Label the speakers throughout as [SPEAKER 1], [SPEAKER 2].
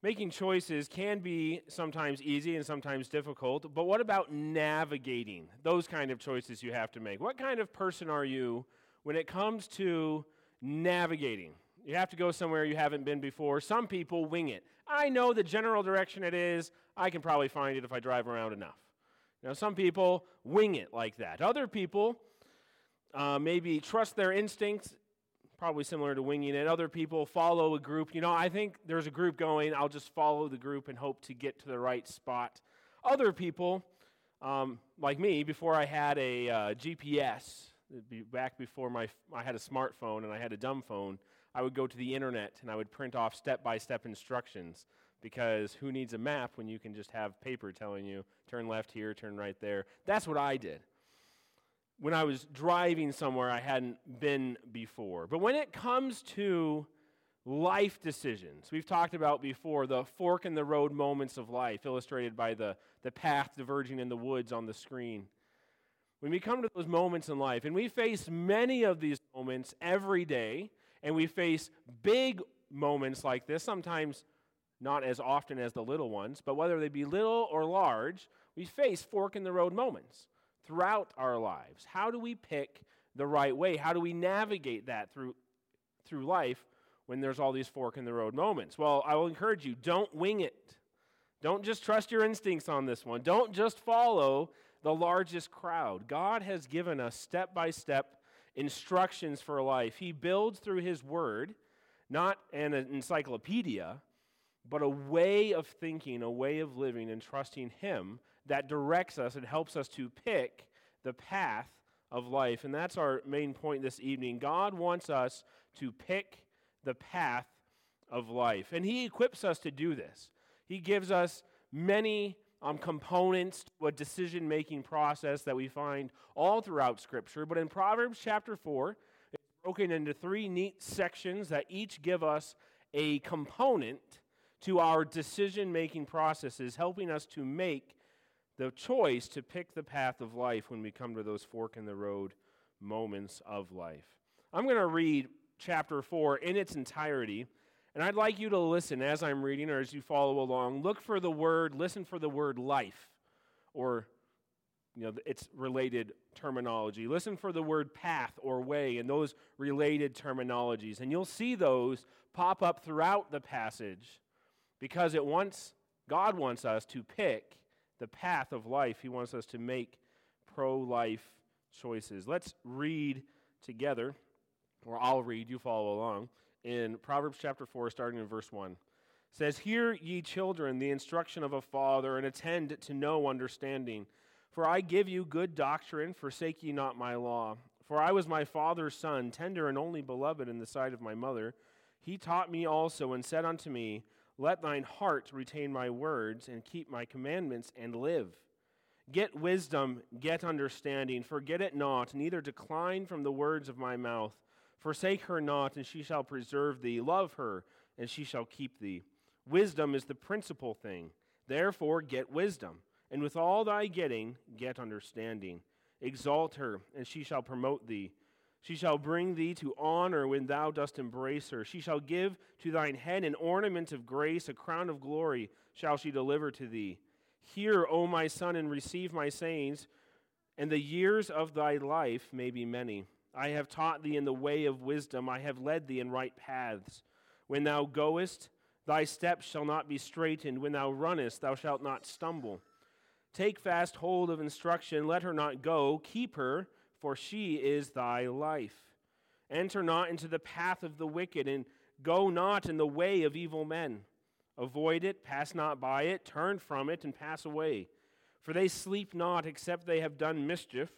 [SPEAKER 1] Making choices can be sometimes easy and sometimes difficult, but what about navigating those kind of choices you have to make? What kind of person are you when it comes to navigating? You have to go somewhere you haven't been before. Some people wing it. I know the general direction it is. I can probably find it if I drive around enough. Some people wing it like that. Other people maybe trust their instincts, probably similar to winging it. Other people follow a group. I think there's a group going. I'll just follow the group and hope to get to the right spot. Other people, like me, before I had a GPS, back before I had a smartphone and I had a dumb phone, I would go to the internet and I would print off step-by-step instructions, because who needs a map when you can just have paper telling you, turn left here, turn right there. That's what I did when I was driving somewhere I hadn't been before. But when it comes to life decisions, we've talked about before the fork in the road moments of life, illustrated by the path diverging in the woods on the screen. When we come to those moments in life, and we face many of these moments every day, and we face big moments like this, sometimes not as often as the little ones, but whether they be little or large, we face fork-in-the-road moments throughout our lives. How do we pick the right way? How do we navigate that through life when there's all these fork-in-the-road moments? Well, I will encourage you, don't wing it. Don't just trust your instincts on this one. Don't just follow the largest crowd. God has given us step-by-step instructions for life. He builds through His Word, not an encyclopedia, but a way of thinking, a way of living and trusting Him that directs us and helps us to pick the path of life. And that's our main point this evening. God wants us to pick the path of life. And He equips us to do this. He gives us many components to a decision-making process that we find all throughout Scripture. But in Proverbs chapter 4, it's broken into 3 neat sections that each give us a component to our decision-making processes, helping us to make the choice to pick the path of life when we come to those fork-in-the-road moments of life. I'm going to read chapter 4 in its entirety, and I'd like you to listen as I'm reading or as you follow along. Listen for the word life, or its related terminology. Listen for the word path or way and those related terminologies, and you'll see those pop up throughout the passage. Because God wants us to pick the path of life. He wants us to make pro-life choices. Let's read together, or I'll read, you follow along, in Proverbs chapter 4, starting in verse 1. It says, "Hear, ye children, the instruction of a father, and attend to know understanding. For I give you good doctrine, forsake ye not my law. For I was my father's son, tender and only beloved in the sight of my mother. He taught me also, and said unto me, Let thine heart retain my words, and keep my commandments, and live. Get wisdom, get understanding, forget it not, neither decline from the words of my mouth. Forsake her not, and she shall preserve thee. Love her, and she shall keep thee. Wisdom is the principal thing. Therefore get wisdom, and with all thy getting, get understanding. Exalt her, and she shall promote thee. She shall bring thee to honor when thou dost embrace her. She shall give to thine head an ornament of grace, a crown of glory shall she deliver to thee. Hear, O my son, and receive my sayings, and the years of thy life may be many. I have taught thee in the way of wisdom. I have led thee in right paths. When thou goest, thy steps shall not be straitened. When thou runnest, thou shalt not stumble. Take fast hold of instruction. Let her not go. Keep her, for she is thy life. Enter not into the path of the wicked, and go not in the way of evil men. Avoid it, pass not by it, turn from it, and pass away. For they sleep not, except they have done mischief.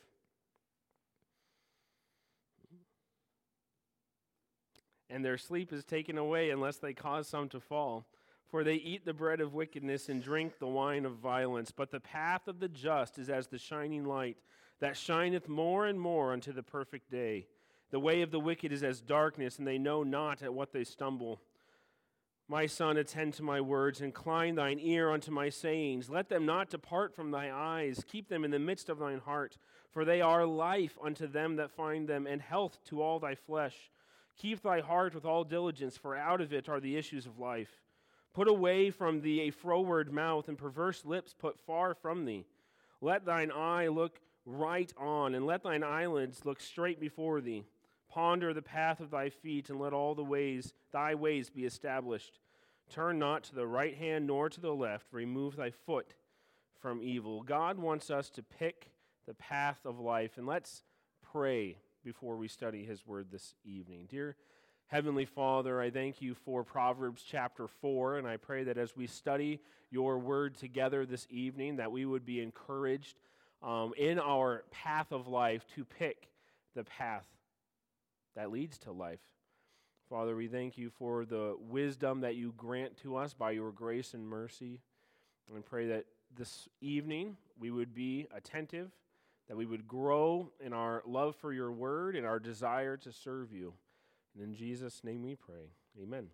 [SPEAKER 1] And their sleep is taken away, unless they cause some to fall. For they eat the bread of wickedness, and drink the wine of violence. But the path of the just is as the shining light, that shineth more and more unto the perfect day. The way of the wicked is as darkness, and they know not at what they stumble. My son, attend to my words, incline thine ear unto my sayings. Let them not depart from thy eyes. Keep them in the midst of thine heart, for they are life unto them that find them, and health to all thy flesh. Keep thy heart with all diligence, for out of it are the issues of life. Put away from thee a froward mouth, and perverse lips put far from thee. Let thine eye look right on, and let thine eyelids look straight before thee. Ponder the path of thy feet, and let all thy ways be established. Turn not to the right hand nor to the left. Remove thy foot from evil. God wants us to pick the path of life. And let's pray before we study his word this evening. Dear Heavenly Father, I thank you for Proverbs chapter 4, and I pray that as we study your word together this evening, that we would be encouraged in our path of life to pick the path that leads to life. Father, we thank you for the wisdom that you grant to us by your grace and mercy. And pray that this evening we would be attentive, that we would grow in our love for your word and our desire to serve you. And in Jesus' name we pray. Amen.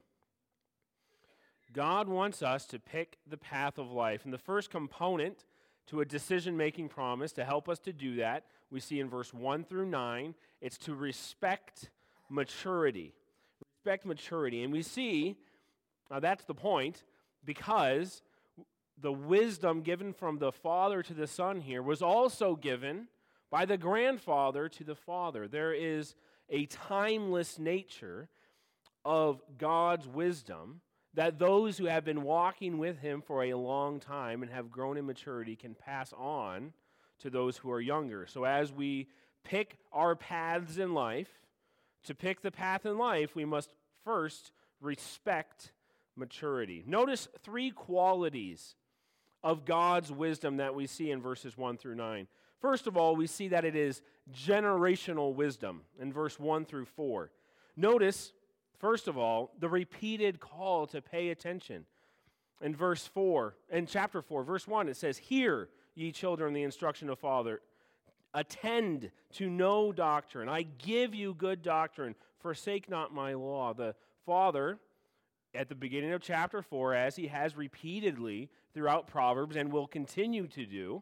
[SPEAKER 1] God wants us to pick the path of life. And the first component to a decision-making promise to help us to do that, we see in verse 1 through 9, it's to respect maturity. Respect maturity. And we see, that's the point, because the wisdom given from the father to the son here was also given by the grandfather to the father. There is a timeless nature of God's wisdom that those who have been walking with him for a long time and have grown in maturity can pass on to those who are younger. So as we pick our paths in life, to pick the path in life, we must first respect maturity. Notice three qualities of God's wisdom that we see in verses 1 through 9. First of all, we see that it is generational wisdom in verse 1 through 4. Notice, first of all, the repeated call to pay attention. In chapter 4, verse 1, it says, "Hear, ye children, the instruction of Father. Attend to no doctrine. I give you good doctrine. Forsake not my law." The Father, at the beginning of chapter 4, as he has repeatedly throughout Proverbs and will continue to do,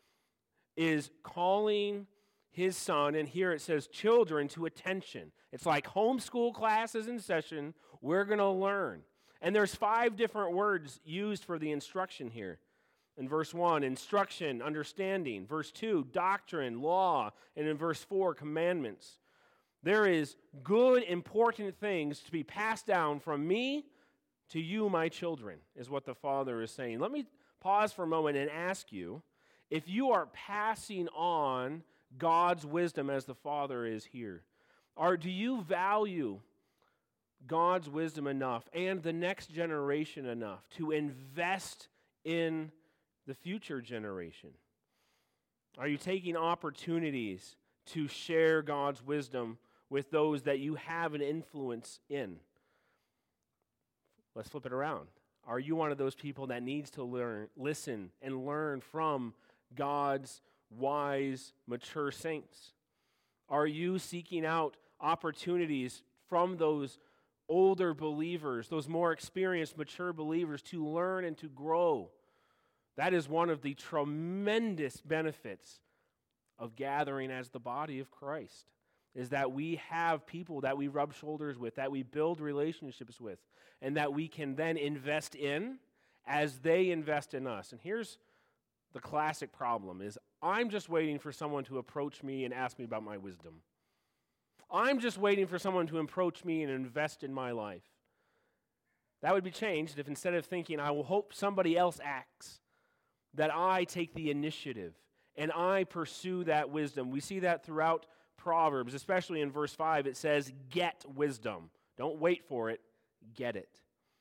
[SPEAKER 1] is calling his son, and here it says children, to attention. It's like homeschool classes in session. We're going to learn. And there's 5 different words used for the instruction here. In verse 1, instruction, understanding. Verse 2, doctrine, law. And in verse 4, commandments. There is good, important things to be passed down from me to you, my children, is what the Father is saying. Let me pause for a moment and ask you, if you are passing on God's wisdom as the Father is here, or do you value God's wisdom enough and the next generation enough to invest in the future generation? Are you taking opportunities to share God's wisdom with those that you have an influence in? Let's flip it around. Are you one of those people that needs to listen and learn from God's wise, mature saints? Are you seeking out opportunities from those older believers, those more experienced, mature believers, to learn and to grow? That is one of the tremendous benefits of gathering as the body of Christ, is that we have people that we rub shoulders with, that we build relationships with, and that we can then invest in as they invest in us. And here's the classic problem is I'm just waiting for someone to approach me and ask me about my wisdom. I'm just waiting for someone to approach me and invest in my life. That would be changed if instead of thinking, I will hope somebody else acts, that I take the initiative and I pursue that wisdom. We see that throughout Proverbs, especially in verse 5, it says, get wisdom. Don't wait for it, get it.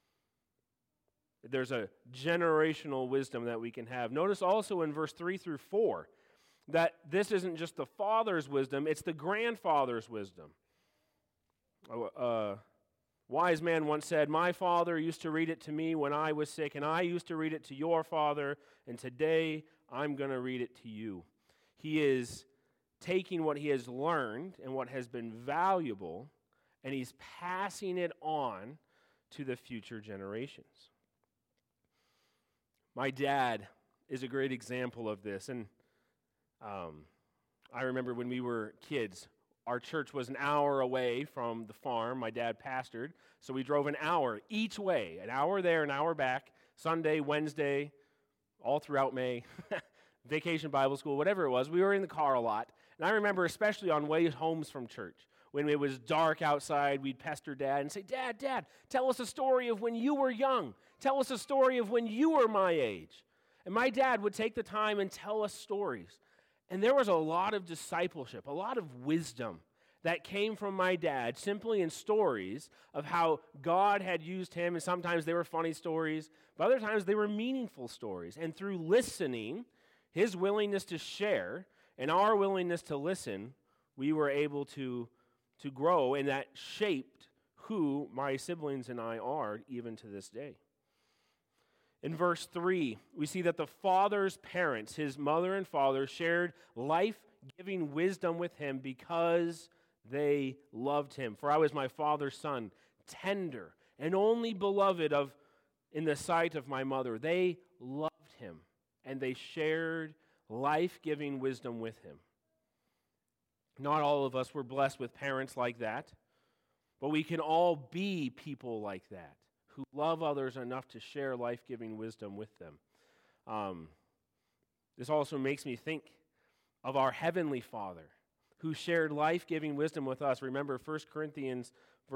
[SPEAKER 1] There's a generational wisdom that we can have. Notice also in verse 3 through 4 that this isn't just the father's wisdom, it's the grandfather's wisdom. Wise man once said, my father used to read it to me when I was sick, and I used to read it to your father, and today I'm going to read it to you. He is taking what he has learned and what has been valuable, and he's passing it on to the future generations. My dad is a great example of this, and I remember when we were kids, Our church was an hour away from the farm my dad pastored, so we drove an hour each way, an hour there, an hour back, Sunday, Wednesday, all throughout May, vacation Bible school, whatever it was. We were in the car a lot. And I remember especially on way homes from church, when it was dark outside, we'd pester Dad and say, Dad, tell us a story of when you were young. Tell us a story of when you were my age. And my dad would take the time and tell us stories. And there was a lot of discipleship, a lot of wisdom that came from my dad simply in stories of how God had used him. And sometimes they were funny stories, but other times they were meaningful stories. And through listening, his willingness to share and our willingness to listen, we were able to grow, and that shaped who my siblings and I are even to this day. In verse 3, we see that the father's parents, his mother and father, shared life-giving wisdom with him because they loved him. For I was my father's son, tender and only beloved in the sight of my mother. They loved him, and they shared life-giving wisdom with him. Not all of us were blessed with parents like that, but we can all be people like that, who love others enough to share life-giving wisdom with them. This also makes me think of our Heavenly Father, who shared life-giving wisdom with us. Remember, 1 Corinthians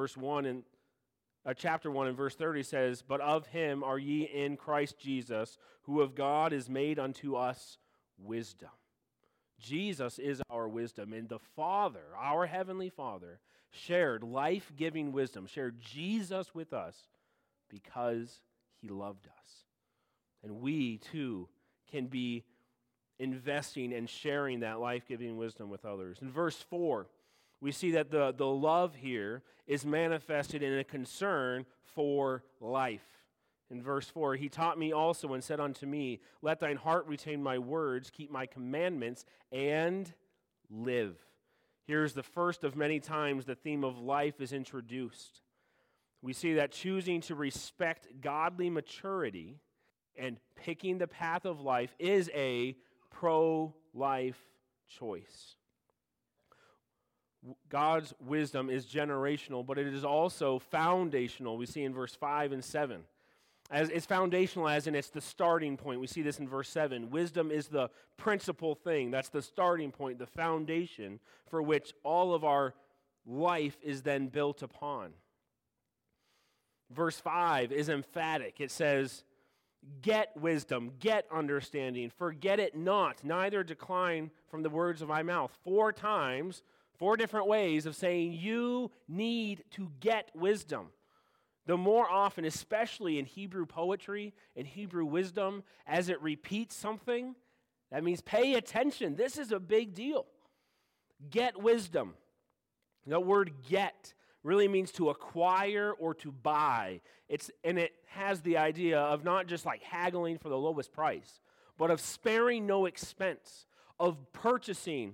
[SPEAKER 1] chapter 1 and verse 30 says, "But of him are ye in Christ Jesus, who of God is made unto us wisdom." Jesus is our wisdom, and the Father, our Heavenly Father, shared life-giving wisdom, shared Jesus with us because he loved us. And we, too, can be investing and sharing that life-giving wisdom with others. In verse 4, we see that the love here is manifested in a concern for life. In verse 4, he taught me also and said unto me, let thine heart retain my words, keep my commandments, and live. Here's the first of many times the theme of life is introduced. We see that choosing to respect godly maturity and picking the path of life is a pro-life choice. God's wisdom is generational, but it is also foundational. We see in verse 5 and 7. As it's foundational as in it's the starting point. We see this in verse 7. Wisdom is the principal thing. That's the starting point, the foundation for which all of our life is then built upon. Verse 5 is emphatic. It says, get wisdom, get understanding, forget it not, neither decline from the words of my mouth. 4 times, 4 different ways of saying you need to get wisdom. The more often, especially in Hebrew poetry and Hebrew wisdom, as it repeats something, that means pay attention. This is a big deal. Get wisdom. The word get really means to acquire or to buy. And it has the idea of not just like haggling for the lowest price, but of sparing no expense, of purchasing,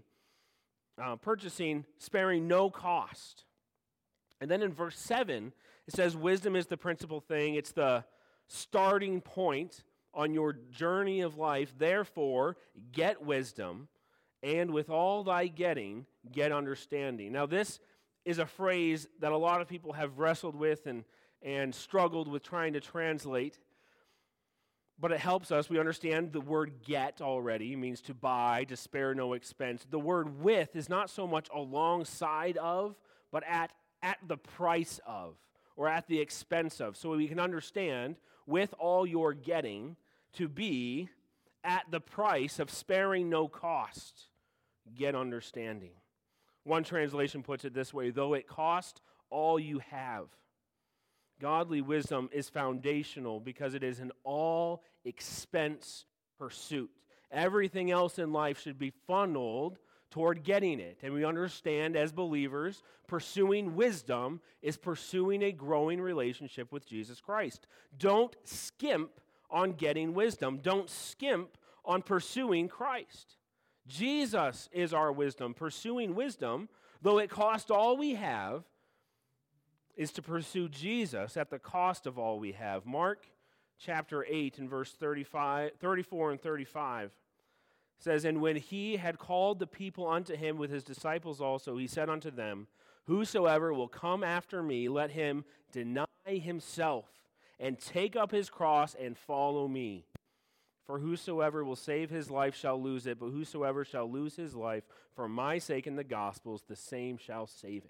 [SPEAKER 1] sparing no cost. And then in verse 7, it says wisdom is the principal thing. It's the starting point on your journey of life. Therefore, get wisdom, and with all thy getting, get understanding. Now, this is a phrase that a lot of people have wrestled with and struggled with trying to translate. But it helps us. We understand the word get already. It means to buy, to spare no expense. The word with is not so much alongside of, but at the price of, or at the expense of. So we can understand, with all your getting, to be at the price of sparing no cost. Get understanding. One translation puts it this way, though it cost all you have. Godly wisdom is foundational because it is an all-expense pursuit. Everything else in life should be funneled toward getting it. And we understand as believers, pursuing wisdom is pursuing a growing relationship with Jesus Christ. Don't skimp on getting wisdom. Don't skimp on pursuing Christ. Jesus is our wisdom. Pursuing wisdom, though it cost all we have, is to pursue Jesus at the cost of all we have. Mark chapter 8 and verse 34 and 35 It says, "And when he had called the people unto him with his disciples also, he said unto them, Whosoever will come after me, let him deny himself, and take up his cross, and follow me. For whosoever will save his life shall lose it, but whosoever shall lose his life for my sake and the gospel's, the same shall save it."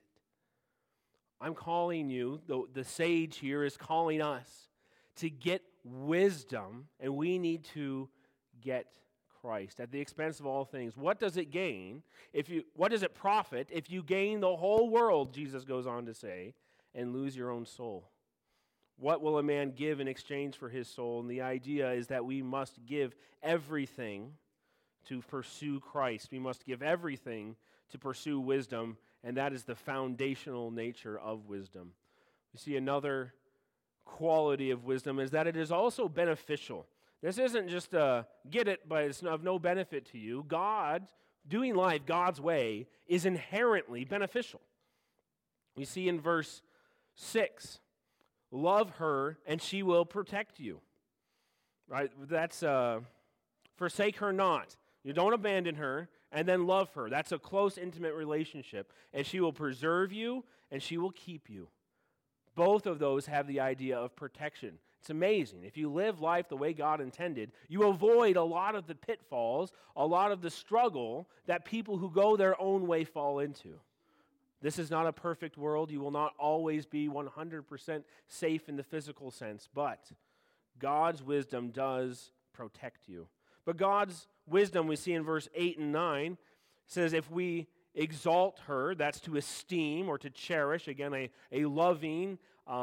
[SPEAKER 1] I'm calling you, the sage here is calling us to get wisdom, and we need to get Christ at the expense of all things. What does it gain? What does it profit if you gain the whole world, Jesus goes on to say, and lose your own soul? What will a man give in exchange for his soul? And the idea is that we must give everything to pursue Christ. We must give everything to pursue wisdom, and that is the foundational nature of wisdom. We see another quality of wisdom is that it is also beneficial. This isn't just a get it, but it's of no benefit to you. God, doing life God's way, is inherently beneficial. We see in verse 6, love her and she will protect you. Right? That's forsake her not. You don't abandon her, and then love her. That's a close, intimate relationship. And she will preserve you and she will keep you. Both of those have the idea of protection. It's amazing. If you live life the way God intended, you avoid a lot of the pitfalls, a lot of the struggle that people who go their own way fall into. This is not a perfect world. You will not always be 100% safe in the physical sense, but God's wisdom does protect you. But God's wisdom, we see in verse 8 and 9, says if we exalt her, that's to esteem or to cherish, again, a loving,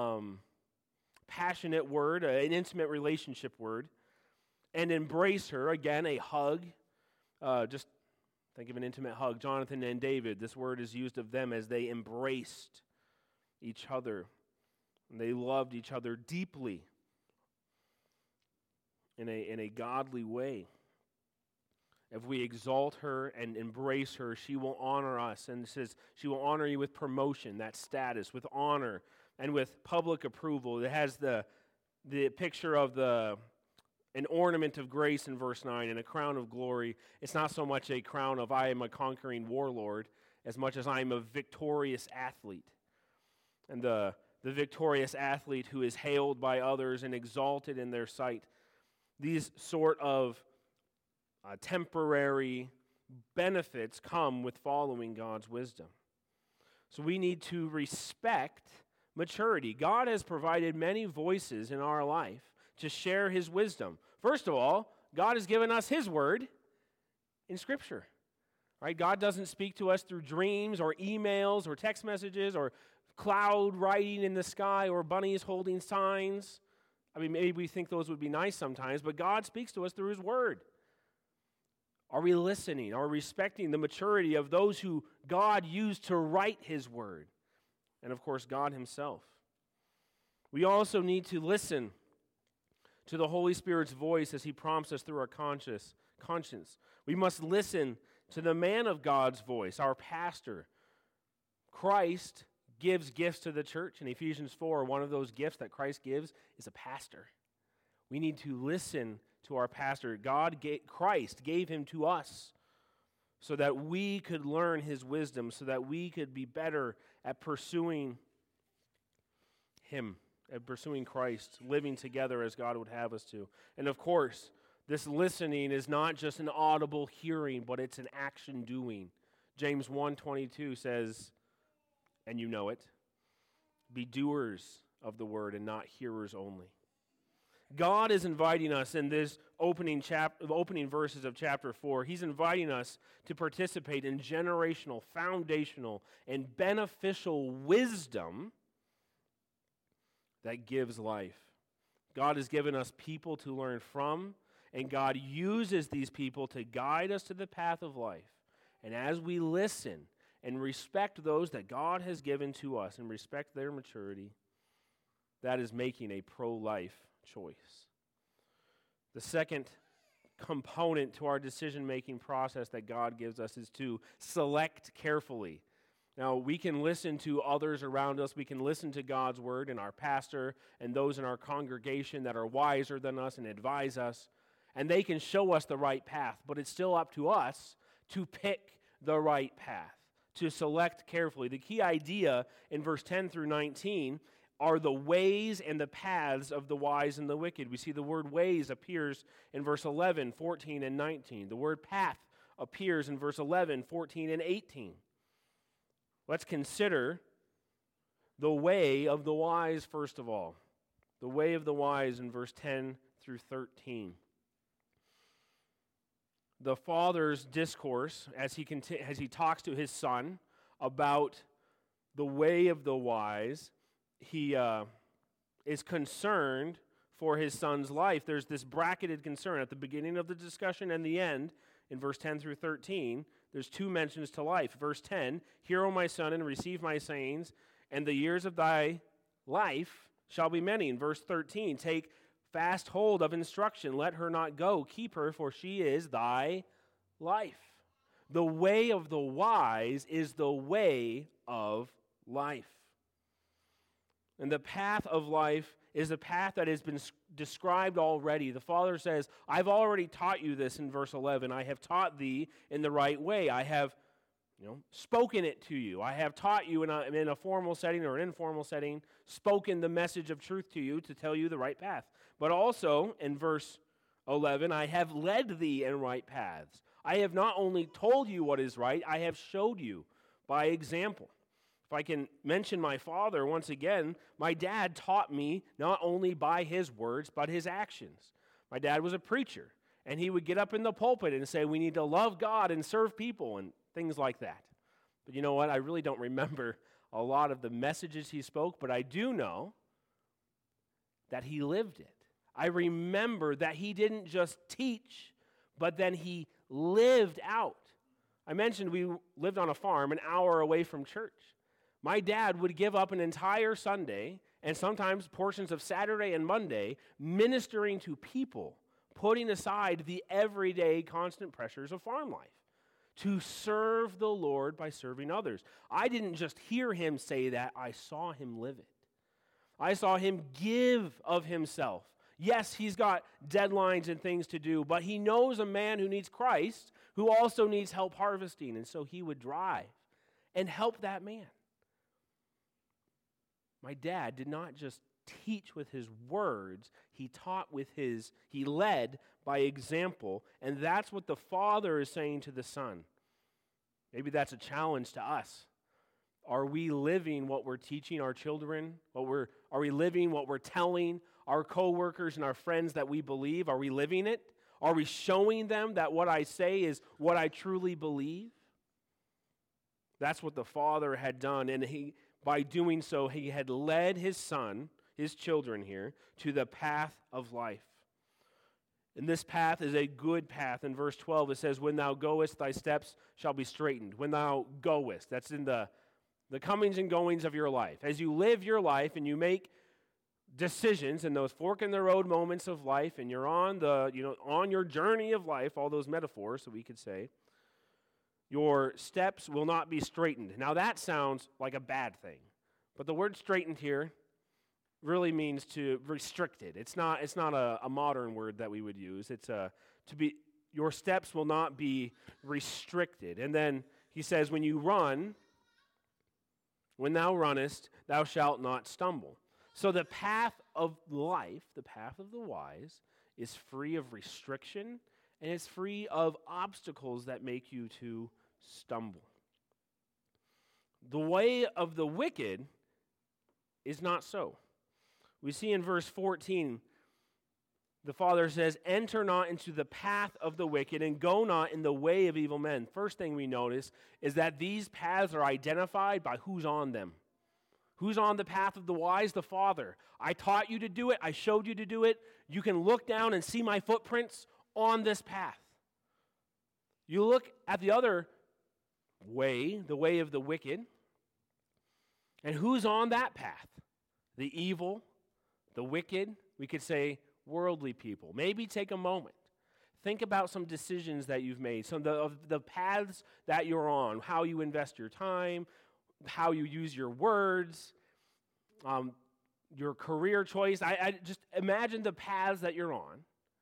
[SPEAKER 1] passionate word, an intimate relationship word, and embrace her, again, a hug. Just think of an intimate hug. Jonathan and David, this word is used of them as they embraced each other. And they loved each other deeply in a godly way. If we exalt her and embrace her, she will honor us. And it says she will honor you with promotion, that status, with honor, and with public approval. It has the picture of an ornament of grace in verse 9 and a crown of glory. It's not so much a crown of I am a conquering warlord as much as I am a victorious athlete. And the victorious athlete who is hailed by others and exalted in their sight. These sort of temporary benefits come with following God's wisdom. So we need to respect maturity. God has provided many voices in our life to share his wisdom. First of all, God has given us his word in Scripture. Right? God doesn't speak to us through dreams or emails or text messages or cloud writing in the sky or bunnies holding signs. I mean, maybe we think those would be nice sometimes, but God speaks to us through his word. Are we listening? Are we respecting the maturity of those who God used to write his word? And of course, God himself. We also need to listen to the Holy Spirit's voice as he prompts us through our conscience. We must listen to the man of God's voice, our pastor. Christ gives gifts to the church. In Ephesians 4, one of those gifts that Christ gives is a pastor. We need to listen to our pastor. Christ gave him to us so that we could learn his wisdom, so that we could be better at pursuing him, at pursuing Christ, living together as God would have us to. And of course, this listening is not just an audible hearing, but it's an action doing. James 1:22 says, and you know it, be doers of the word and not hearers only. God is inviting us in this opening verses of chapter 4. He's inviting us to participate in generational, foundational, and beneficial wisdom that gives life. God has given us people to learn from, and God uses these people to guide us to the path of life. And as we listen and respect those that God has given to us and respect their maturity, that is making a pro-life choice. The second component to our decision-making process that God gives us is to select carefully. Now, we can listen to others around us. We can listen to God's word and our pastor and those in our congregation that are wiser than us and advise us. and they can show us the right path, but it's still up to us to pick the right path, to select carefully. The key idea in verse 10 through 19 are the ways and the paths of the wise and the wicked. We see the word ways appears in verse 11, 14, and 19. The word path appears in verse 11, 14, and 18. Let's consider the way of the wise first of all. The way of the wise in verse 10 through 13. The father's discourse as he talks to his son about the way of the wise, he is concerned for his son's life. There's this bracketed concern at the beginning of the discussion and the end in verse 10 through 13. There's two mentions to life. Verse 10, "Hear, O my son, and receive my sayings, and the years of thy life shall be many." In verse 13, "Take fast hold of instruction, let her not go. Keep her, for she is thy life." The way of the wise is the way of life. And the path of life is a path that has been described already. The Father says, "I've already taught you this," in verse 11. "I have taught thee in the right way. I have spoken it to you. I have taught you in a formal setting or an informal setting, spoken the message of truth to you to tell you the right path." But also, in verse 11, "I have led thee in right paths. I have not only told you what is right, I have showed you by example." If I can mention my father once again, my dad taught me not only by his words, but his actions. My dad was a preacher, and he would get up in the pulpit and say, we need to love God and serve people and things like that. But you know what? I really don't remember a lot of the messages he spoke, but I do know that he lived it. I remember that he didn't just teach, but then he lived out. I mentioned we lived on a farm an hour away from church. My dad would give up an entire Sunday and sometimes portions of Saturday and Monday ministering to people, putting aside the everyday constant pressures of farm life to serve the Lord by serving others. I didn't just hear him say that, I saw him live it. I saw him give of himself. Yes, he's got deadlines and things to do, but he knows a man who needs Christ who also needs help harvesting, and so he would drive and help that man. My dad did not just teach with his words, he led by example, and that's what the Father is saying to the Son. Maybe that's a challenge to us. Are we living what we're teaching our children? Are we living what we're telling our coworkers and our friends that we believe? Are we living it? Are we showing them that what I say is what I truly believe? That's what the Father had done, and by doing so, he had led his son, his children here, to the path of life. And this path is a good path. In verse 12, it says, "When thou goest, thy steps shall be straightened." When thou goest, that's in the comings and goings of your life. As you live your life and you make decisions in those fork-in-the-road moments of life, and you're on your journey of life, all those metaphors that we could say, your steps will not be straightened. Now that sounds like a bad thing, but the word straightened here really means to restricted. It's not a modern word that we would use. It's your steps will not be restricted. And then he says, when thou runnest, thou shalt not stumble. So the path of life, the path of the wise, is free of restriction, and it's free of obstacles that make you to stumble. The way of the wicked is not so. We see in verse 14, the Father says, "Enter not into the path of the wicked, and go not in the way of evil men." First thing we notice is that these paths are identified by who's on them. Who's on the path of the wise? The Father. I taught you to do it. I showed you to do it. You can look down and see my footprints on this path. You look at the other way, the way of the wicked, and who's on that path? The evil, the wicked, we could say worldly people. Maybe take a moment. Think about some decisions that you've made, some of the paths that you're on, how you invest your time, how you use your words, your career choice. I just imagine the paths that you're on,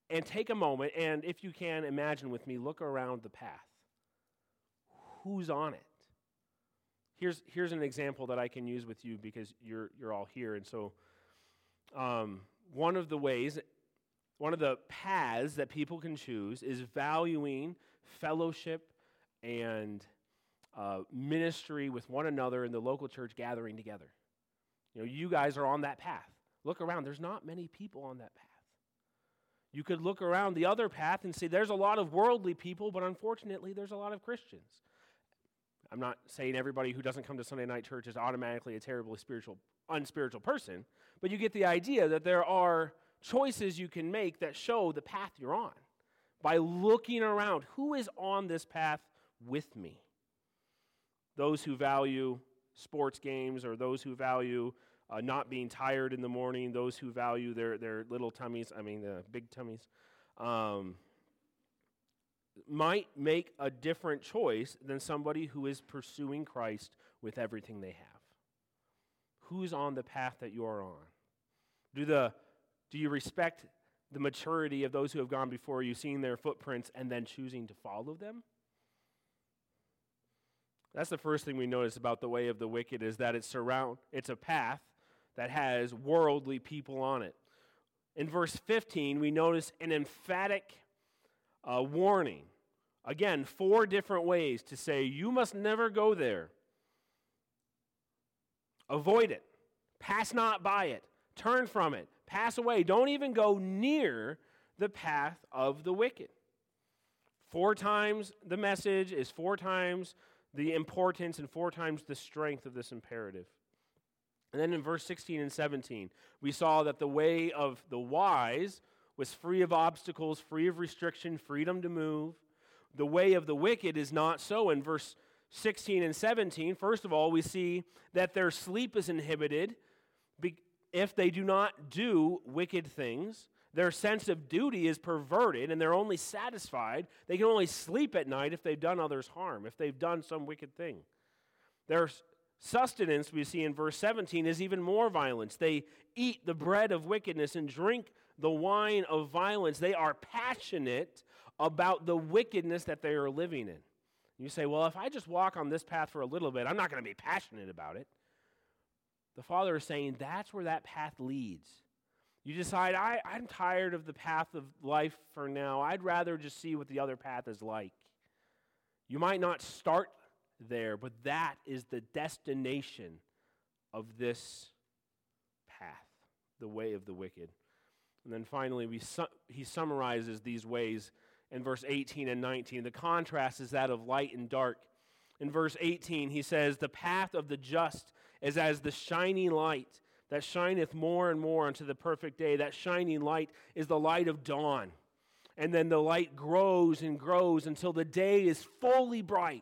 [SPEAKER 1] and take a moment, and if you can, imagine with me, look around the path. Who's on it? Here's an example that I can use with you because you're all here, and so one of the paths that people can choose is valuing fellowship and ministry with one another in the local church gathering together. You know, you guys are on that path. Look around. There's not many people on that path. You could look around the other path and see there's a lot of worldly people, but unfortunately there's a lot of Christians. I'm not saying everybody who doesn't come to Sunday night church is automatically a terribly unspiritual person, but you get the idea that there are choices you can make that show the path you're on by looking around. Who is on this path with me? Those who value sports games, or those who value not being tired in the morning, those who value their little tummies, big tummies, might make a different choice than somebody who is pursuing Christ with everything they have. Who's on the path that you are on? Do you respect the maturity of those who have gone before you, seeing their footprints, and then choosing to follow them? That's the first thing we notice about the way of the wicked, is that it's a path that has worldly people on it. In verse 15, we notice an emphatic warning. Again, 4 different ways to say, you must never go there. Avoid it. Pass not by it. Turn from it. Pass away. Don't even go near the path of the wicked. 4 times the message is 4 times the importance and 4 times the strength of this imperative. And then in verse 16 and 17, we saw that the way of the wise was free of obstacles, free of restriction, freedom to move. The way of the wicked is not so. In verse 16 and 17, first of all, we see that their sleep is inhibited if they do not do wicked things. Their sense of duty is perverted, and they're only satisfied. They can only sleep at night if they've done others harm, if they've done some wicked thing. Their sustenance, we see in verse 17, is even more violence. They eat the bread of wickedness and drink the wine of violence. They are passionate about the wickedness that they are living in. You say, well, if I just walk on this path for a little bit, I'm not going to be passionate about it. The Father is saying that's where that path leads. You decide, I'm tired of the path of life for now. I'd rather just see what the other path is like. You might not start there, but that is the destination of this path, the way of the wicked. And then finally, he summarizes these ways in verse 18 and 19. The contrast is that of light and dark. In verse 18, he says, the path of the just is as the shining light that shineth more and more unto the perfect day. That shining light is the light of dawn. And then the light grows and grows until the day is fully bright.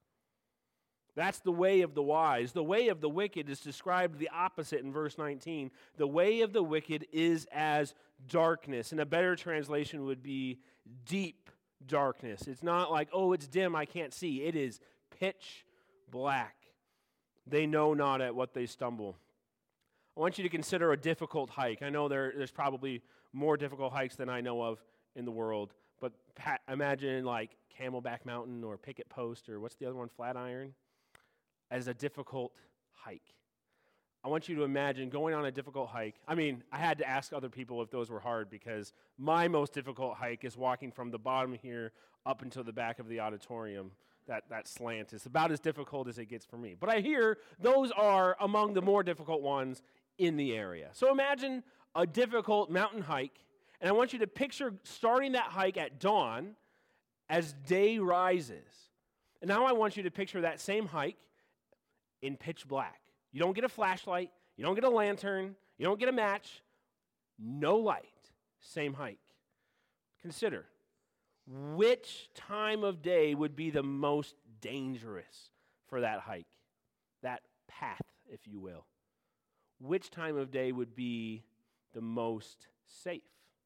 [SPEAKER 1] That's the way of the wise. The way of the wicked is described the opposite in verse 19. The way of the wicked is as darkness. And a better translation would be deep darkness. It's not like, oh, it's dim, I can't see. It is pitch black. They know not at what they stumble. I want you to consider a difficult hike. I know there's probably more difficult hikes than I know of in the world, but imagine like Camelback Mountain or Picket Post, or what's the other one, Flatiron, as a difficult hike. I want you to imagine going on a difficult hike. I had to ask other people if those were hard, because my most difficult hike is walking from the bottom here up until the back of the auditorium. That slant is about as difficult as it gets for me. But I hear those are among the more difficult ones in the area. So imagine a difficult mountain hike, and I want you to picture starting that hike at dawn as day rises. And now I want you to picture that same hike in pitch black. You don't get a flashlight, you don't get a lantern, you don't get a match, no light, same hike. Consider, which time of day would be the most dangerous for that hike, that path, if you will? Which time of day would be the most safe?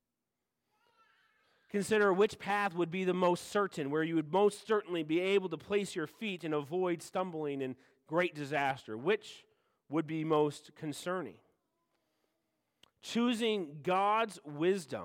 [SPEAKER 1] Consider which path would be the most certain, where you would most certainly be able to place your feet and avoid stumbling in great disaster. Which would be most concerning? Choosing God's wisdom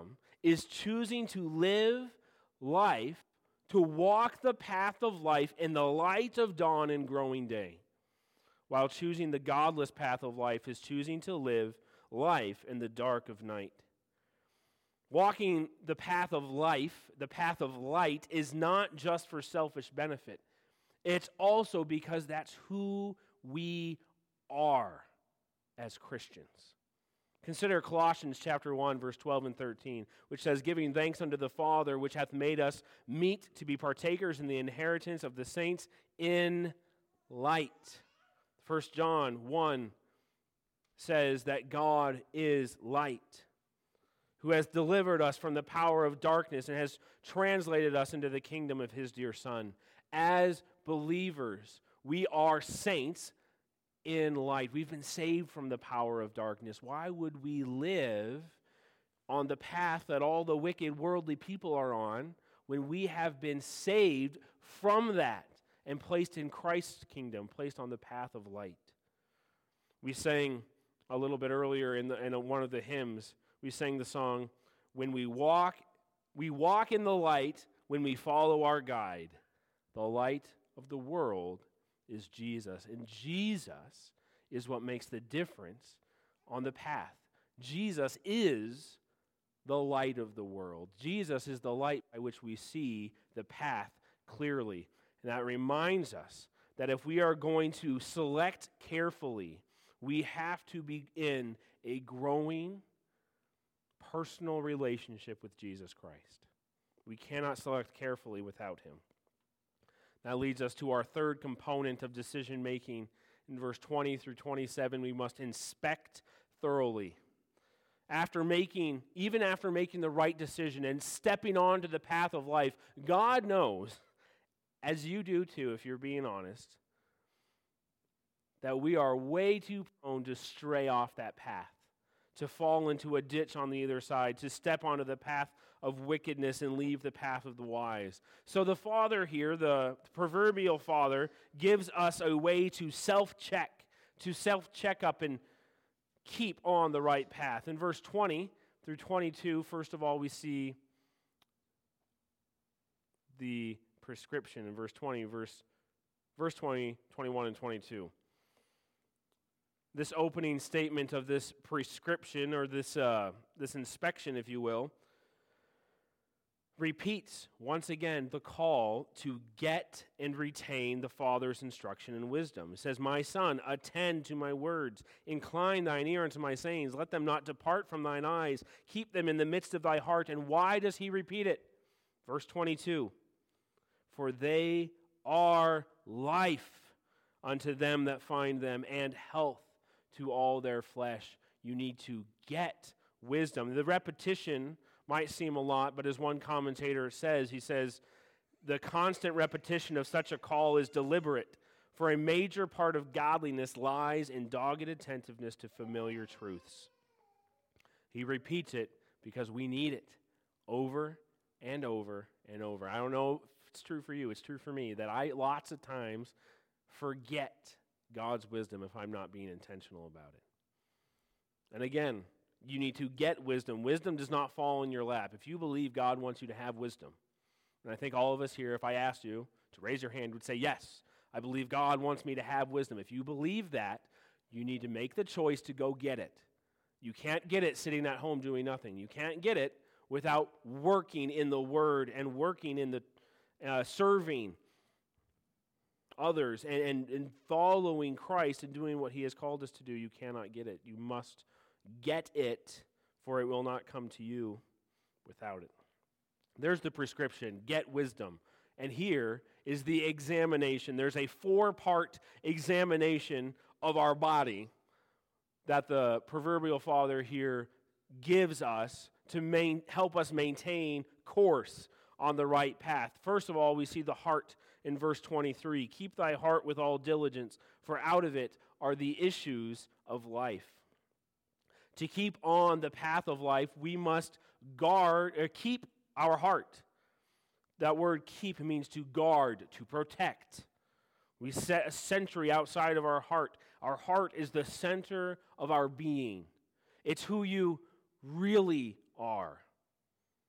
[SPEAKER 1] is choosing to live life, to walk the path of life in the light of dawn and growing day, while choosing the godless path of life is choosing to live life in the dark of night. Walking the path of life, the path of light, is not just for selfish benefit. It's also because that's who we are as Christians. Consider Colossians chapter 1, verse 12 and 13, which says, "Giving thanks unto the Father, which hath made us meet to be partakers in the inheritance of the saints in light." 1 John 1 says that God is light, who has delivered us from the power of darkness and has translated us into the kingdom of his dear Son. As believers, we are saints in light. We've been saved from the power of darkness. Why would we live on the path that all the wicked worldly people are on when we have been saved from that and placed in Christ's kingdom, placed on the path of light? We sang a little bit earlier in one of the hymns, we sang the song, "When we walk in the light when we follow our guide. The light of the world is Jesus." And Jesus is what makes the difference on the path. Jesus is the light of the world. Jesus is the light by which we see the path clearly. And that reminds us that if we are going to select carefully, we have to be in a growing personal relationship with Jesus Christ. We cannot select carefully without him. That leads us to our third component of decision making. In verse 20 through 27, we must inspect thoroughly. Even after making the right decision and stepping onto the path of life, God knows, as you do too, if you're being honest, that we are way too prone to stray off that path, to fall into a ditch on the other side, to step onto the path of wickedness and leave the path of the wise. So the Father here, the proverbial Father, gives us a way to self-check up and keep on the right path. In verse 20 through 22, first of all, we see the prescription in verse 20, verse 20, 21, and 22. This opening statement of this prescription, or this inspection, if you will, repeats once again the call to get and retain the Father's instruction and wisdom. It says, "My son, attend to my words. Incline thine ear unto my sayings. Let them not depart from thine eyes. Keep them in the midst of thy heart." And why does he repeat it? Verse 22, "For they are life unto them that find them, and health to all their flesh." You need to get wisdom. The repetition might seem a lot, but as one commentator says, he says, the constant repetition of such a call is deliberate, for a major part of godliness lies in dogged attentiveness to familiar truths. He repeats it because we need it over and over and over. I don't know if it's true for you, it's true for me, that I lots of times forget God's wisdom if I'm not being intentional about it. And again, you need to get wisdom. Wisdom does not fall in your lap. If you believe God wants you to have wisdom, and I think all of us here, if I asked you to raise your hand, would say, yes, I believe God wants me to have wisdom. If you believe that, you need to make the choice to go get it. You can't get it sitting at home doing nothing. You can't get it without working in the Word and working in the serving others and following Christ and doing what he has called us to do. You cannot get it. You must get it, for it will not come to you without it. There's the prescription, get wisdom. And here is the examination. There's a 4-part examination of our body that the proverbial Father here gives us to help us maintain course on the right path. First of all, we see the heart in verse 23. "Keep thy heart with all diligence, for out of it are the issues of life." To keep on the path of life, we must keep our heart. That word keep means to guard, to protect. We set a sentry outside of our heart. Our heart is the center of our being. It's who you really are.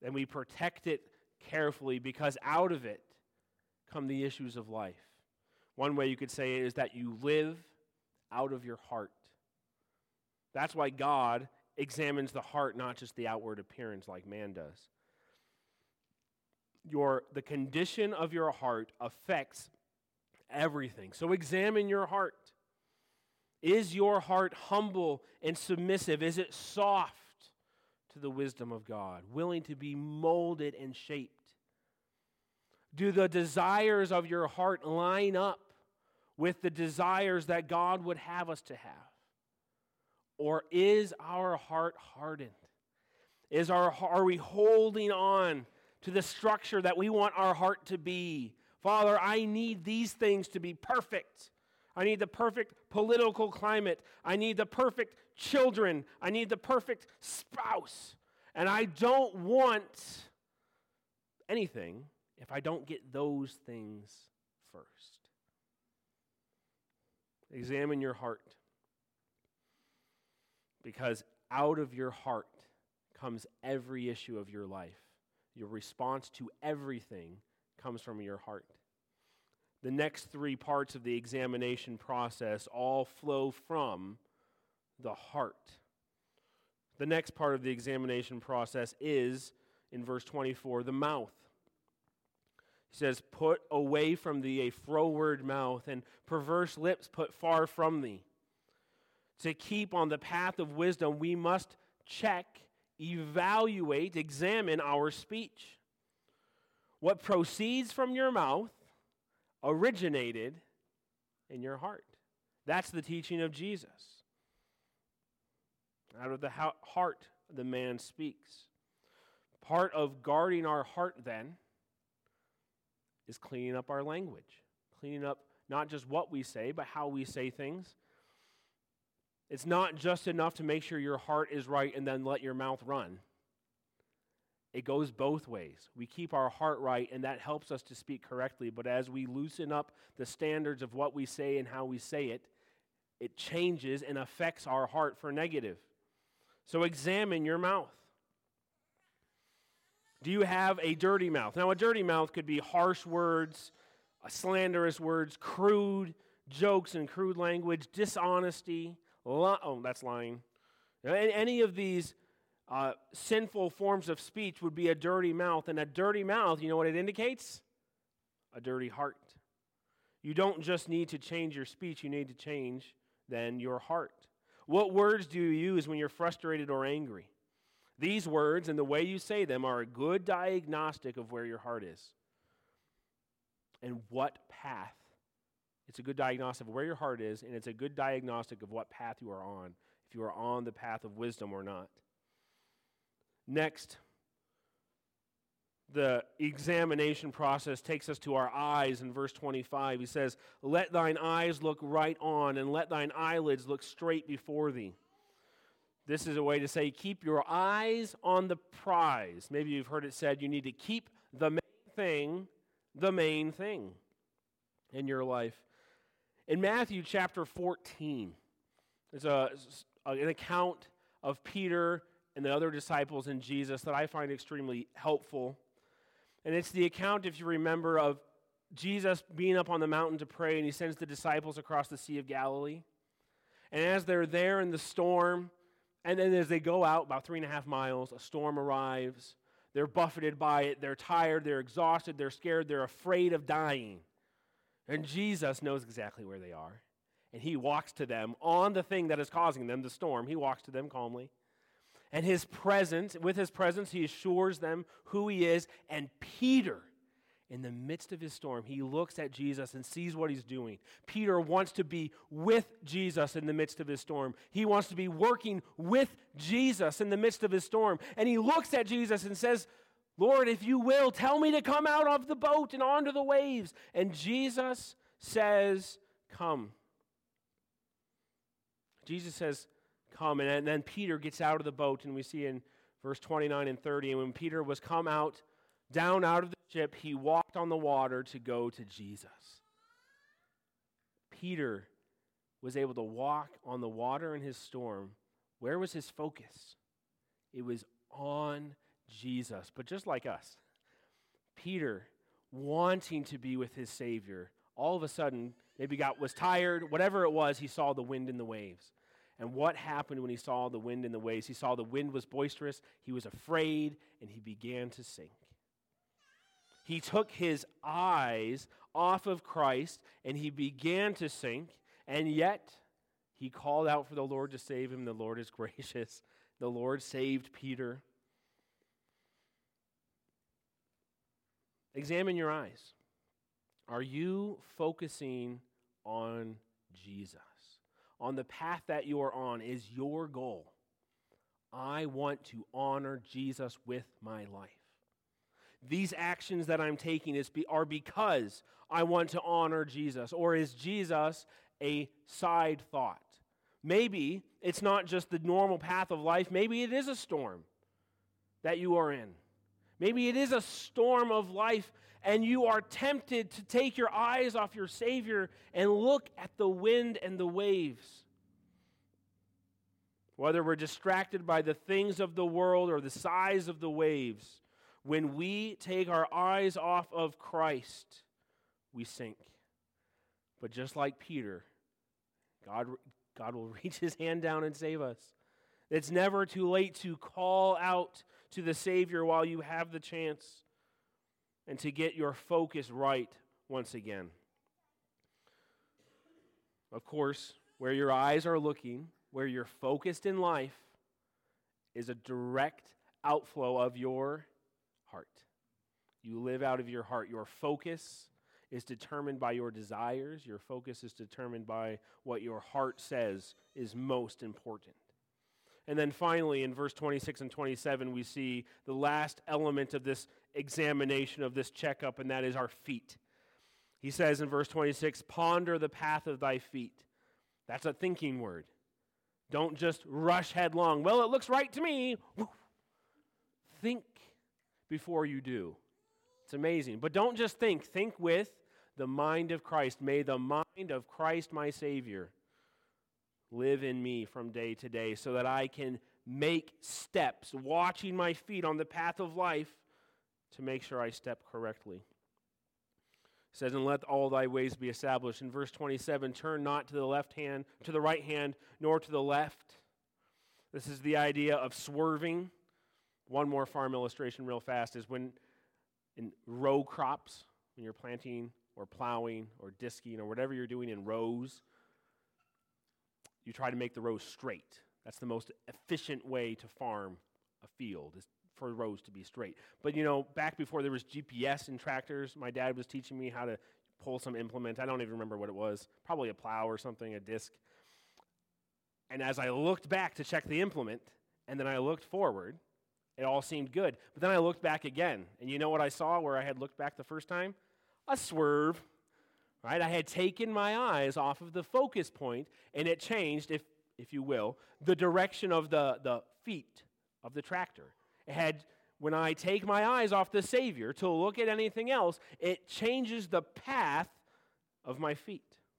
[SPEAKER 1] and we protect it carefully because out of it come the issues of life. One way you could say it is that you live out of your heart. That's why God examines the heart, not just the outward appearance like man does. The condition of your heart affects everything. So examine your heart. Is your heart humble and submissive? Is it soft to the wisdom of God, willing to be molded and shaped? Do the desires of your heart line up with the desires that God would have us to have? Or is our heart hardened? Are we holding on to the structure that we want our heart to be? Father, I need these things to be perfect. I need the perfect political climate. I need the perfect children. I need the perfect spouse. And I don't want anything if I don't get those things first. Examine your heart. Because out of your heart comes every issue of your life. Your response to everything comes from your heart. The next three parts of the examination process all flow from the heart. The next part of the examination process is, in verse 24, the mouth. He says, "Put away from thee a froward mouth, and perverse lips put far from thee." To keep on the path of wisdom, we must check, evaluate, examine our speech. What proceeds from your mouth originated in your heart. That's the teaching of Jesus. Out of the heart, the man speaks. Part of guarding our heart, then, is cleaning up our language. Cleaning up not just what we say, but how we say things. It's not just enough to make sure your heart is right and then let your mouth run. It goes both ways. We keep our heart right, and that helps us to speak correctly. But as we loosen up the standards of what we say and how we say it, it changes and affects our heart for negative. So examine your mouth. Do you have a dirty mouth? Now, a dirty mouth could be harsh words, slanderous words, crude jokes and crude language, dishonesty. That's lying. Any of these sinful forms of speech would be a dirty mouth. And a dirty mouth, you know what it indicates? A dirty heart. You don't just need to change your speech, you need to change, then, your heart. What words do you use when you're frustrated or angry? These words and the way you say them are a good diagnostic of where your heart is. And what path. It's a good diagnostic of where your heart is, and it's a good diagnostic of what path you are on, if you are on the path of wisdom or not. Next, the examination process takes us to our eyes in verse 25. He says, "Let thine eyes look right on, and let thine eyelids look straight before thee." This is a way to say, keep your eyes on the prize. Maybe you've heard it said, you need to keep the main thing in your life. In Matthew chapter 14, there's an account of Peter and the other disciples and Jesus that I find extremely helpful. And it's the account, if you remember, of Jesus being up on the mountain to pray, and he sends the disciples across the Sea of Galilee. And as they're there in the storm, and then as they go out about 3.5 miles, a storm arrives. They're buffeted by it. They're tired. They're exhausted. They're scared. They're afraid of dying. And Jesus knows exactly where they are. And he walks to them on the thing that is causing them, the storm. He walks to them calmly. And with his presence, he assures them who he is. And Peter, in the midst of his storm, he looks at Jesus and sees what he's doing. Peter wants to be with Jesus in the midst of his storm. He wants to be working with Jesus in the midst of his storm. And he looks at Jesus and says, "Lord, if you will, tell me to come out of the boat and onto the waves." And Jesus says, "Come." Jesus says, "Come." And then Peter gets out of the boat, and we see in verse 29 and 30, and when Peter was come down out of the ship, he walked on the water to go to Jesus. Peter was able to walk on the water in his storm. Where was his focus? It was on Jesus. But just like us, Peter, wanting to be with his Savior, all of a sudden, maybe was tired, whatever it was, he saw the wind and the waves. And what happened when he saw the wind and the waves? He saw the wind was boisterous, he was afraid, and he began to sink. He took his eyes off of Christ, and he began to sink, and yet he called out for the Lord to save him. The Lord is gracious. The Lord saved Peter. Examine your eyes. Are you focusing on Jesus? On the path that you are on is your goal. I want to honor Jesus with my life. These actions that I'm taking are because I want to honor Jesus, or is Jesus a side thought? Maybe it's not just the normal path of life. Maybe it is a storm that you are in. Maybe it is a storm of life, and you are tempted to take your eyes off your Savior and look at the wind and the waves. Whether we're distracted by the things of the world or the size of the waves, when we take our eyes off of Christ, we sink. But just like Peter, God will reach his hand down and save us. It's never too late to call out to the Savior while you have the chance and to get your focus right once again. Of course, where your eyes are looking, where you're focused in life, is a direct outflow of your heart. You live out of your heart. Your focus is determined by your desires. Your focus is determined by what your heart says is most important. And then finally, in verse 26 and 27, we see the last element of this examination, of this checkup, and that is our feet. He says in verse 26, ponder the path of thy feet. That's a thinking word. Don't just rush headlong. Well, it looks right to me. Think before you do. It's amazing. But don't just think. Think with the mind of Christ. May the mind of Christ, my Savior, live in me from day to day so that I can make steps, watching my feet on the path of life to make sure I step correctly. It says, and let all thy ways be established. In verse 27, turn not to the right hand, nor to the left. This is the idea of swerving. One more farm illustration real fast is when in row crops, when you're planting or plowing or disking or whatever you're doing in rows, you try to make the rows straight. That's the most efficient way to farm a field, is for rows to be straight. But back before there was GPS in tractors, my dad was teaching me how to pull some implement. I don't even remember what it was. Probably a plow or something, a disc. And as I looked back to check the implement, and then I looked forward, it all seemed good. But then I looked back again, and you know what I saw where I had looked back the first time? A swerve. Right? I had taken my eyes off of the focus point, and it changed, if you will, the direction of the feet of the tractor. It had, when I take my eyes off the Savior to look at anything else, it changes the path of my feet.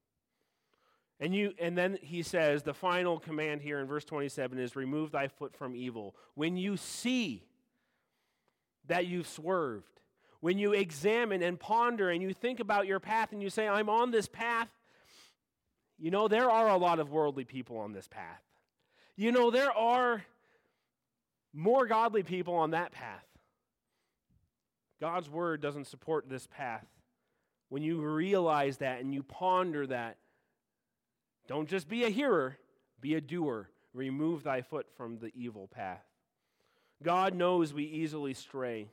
[SPEAKER 1] And then he says, the final command here in verse 27 is, remove thy foot from evil. When you see that you've swerved, when you examine and ponder and you think about your path and you say, I'm on this path, there are a lot of worldly people on this path. There are more godly people on that path. God's word doesn't support this path. When you realize that and you ponder that, don't just be a hearer, be a doer. Remove thy foot from the evil path. God knows we easily stray.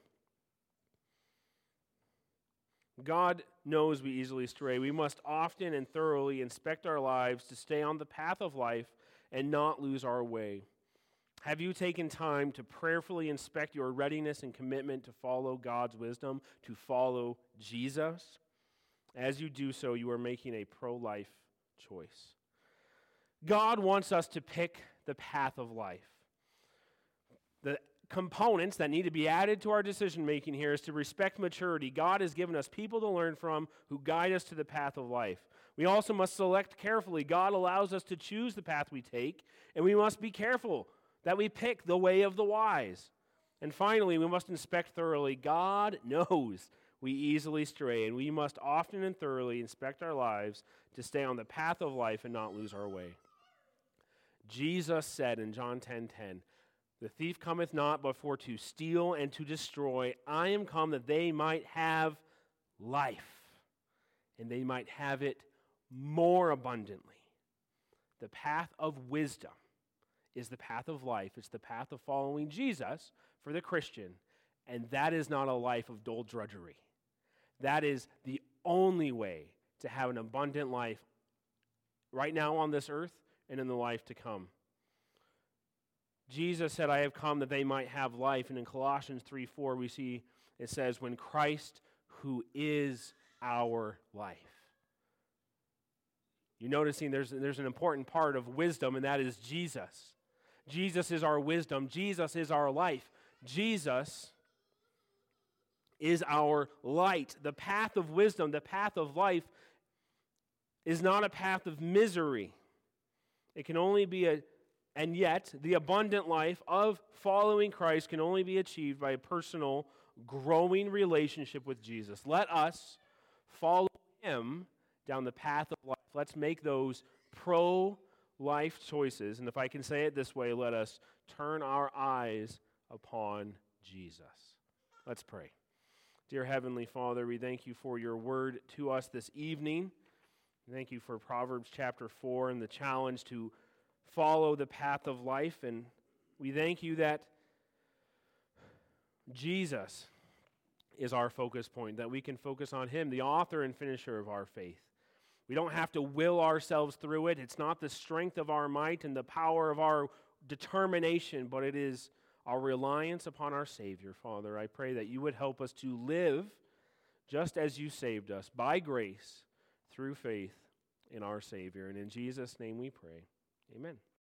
[SPEAKER 1] God knows we easily stray. We must often and thoroughly inspect our lives to stay on the path of life and not lose our way. Have you taken time to prayerfully inspect your readiness and commitment to follow God's wisdom, to follow Jesus? As you do so, you are making a pro-life choice. God wants us to pick the path of life. The components that need to be added to our decision-making here is to respect maturity. God has given us people to learn from who guide us to the path of life. We also must select carefully. God allows us to choose the path we take, and we must be careful that we pick the way of the wise. And finally, we must inspect thoroughly. God knows we easily stray, and we must often and thoroughly inspect our lives to stay on the path of life and not lose our way. Jesus said in John 10:10, "The thief cometh not but for to steal and to destroy. I am come that they might have life, and they might have it more abundantly." The path of wisdom is the path of life. It's the path of following Jesus for the Christian, and that is not a life of dull drudgery. That is the only way to have an abundant life right now on this earth and in the life to come. Jesus said, "I have come that they might have life." And in Colossians 3:4, we see it says, "When Christ, who is our life." You're noticing there's an important part of wisdom, and that is Jesus. Jesus is our wisdom. Jesus is our life. Jesus is our light. The path of wisdom, the path of life, is not a path of misery. It can only be and yet the abundant life of following Christ can only be achieved by a personal, growing relationship with Jesus. Let us follow Him down the path of life. Let's make those pro-life choices. And if I can say it this way, let us turn our eyes upon Jesus. Let's pray. Dear Heavenly Father, we thank you for your word to us this evening. Thank you for Proverbs chapter 4 and the challenge to follow the path of life. And we thank you that Jesus is our focus point, that we can focus on Him, the author and finisher of our faith. We don't have to will ourselves through it. It's not the strength of our might and the power of our determination, but it is our reliance upon our Savior. Father, I pray that you would help us to live just as you saved us, by grace, through faith in our Savior. And in Jesus' name we pray. Amen.